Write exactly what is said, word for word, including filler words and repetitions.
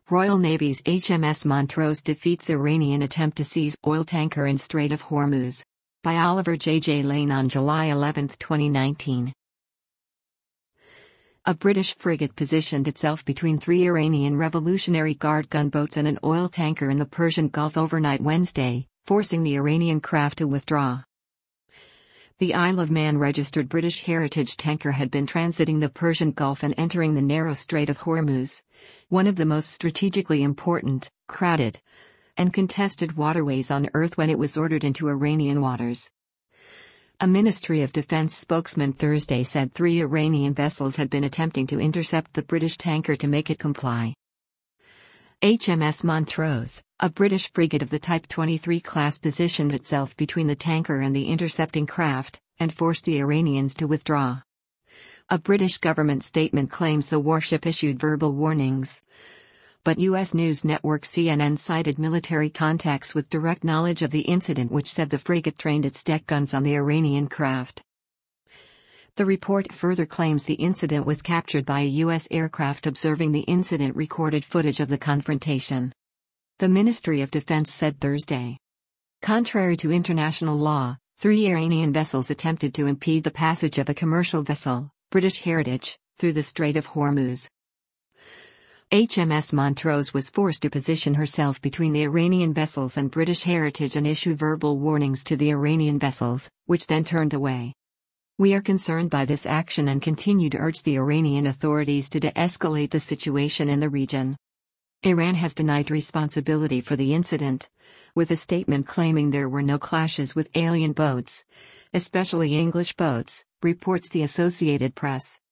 Royal Navy's H M S Montrose defeats Iranian attempt to seize oil tanker in Strait of Hormuz. By Oliver J. J. Lane on July eleventh, twenty nineteen. A British frigate positioned itself between three Iranian Revolutionary Guard gunboats and an oil tanker in the Persian Gulf overnight Wednesday, forcing the Iranian craft to withdraw. The Isle of Man registered British heritage tanker had been transiting the Persian Gulf and entering the narrow Strait of Hormuz, one of the most strategically important, crowded, and contested waterways on Earth when it was ordered into Iranian waters. A Ministry of Defense spokesman Thursday said three Iranian vessels had been attempting to intercept the British tanker to make it comply. H M S Montrose, a British frigate of the Type twenty-three class, positioned itself between the tanker and the intercepting craft, and forced the Iranians to withdraw. A British government statement claims the warship issued verbal warnings. But U S news network C N N cited military contacts with direct knowledge of the incident, which said the frigate trained its deck guns on the Iranian craft. The report further claims the incident was captured by a U S aircraft observing the incident recorded footage of the confrontation. The Ministry of Defense said Thursday. Contrary to international law, three Iranian vessels attempted to impede the passage of a commercial vessel, British Heritage, through the Strait of Hormuz. H M S Montrose was forced to position herself between the Iranian vessels and British Heritage and issue verbal warnings to the Iranian vessels, which then turned away. "We are concerned by this action and continue to urge the Iranian authorities to de-escalate the situation in the region." Iran has denied responsibility for the incident, with a statement claiming there were no clashes with alien boats, especially English boats, reports the Associated Press.